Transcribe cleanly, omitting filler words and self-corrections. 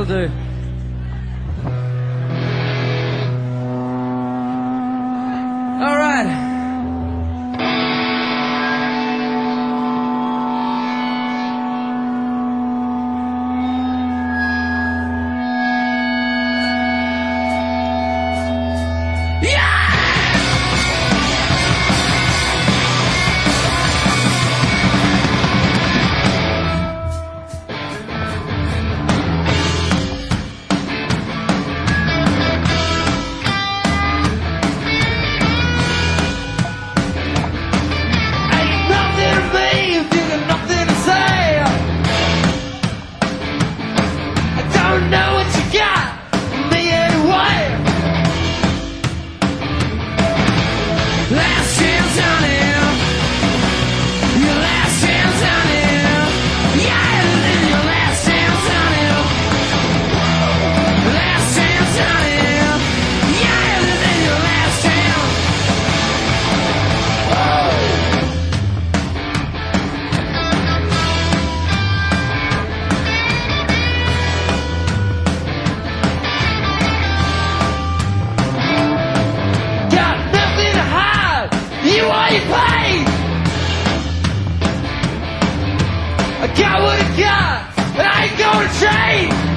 do. All right. Know what you got, me anyway. Last chance on him, your last chance on him. Yeah, and your last chance on him. Last chance on him. Yeah, and your last chance. I got what I got, and I ain't gonna change.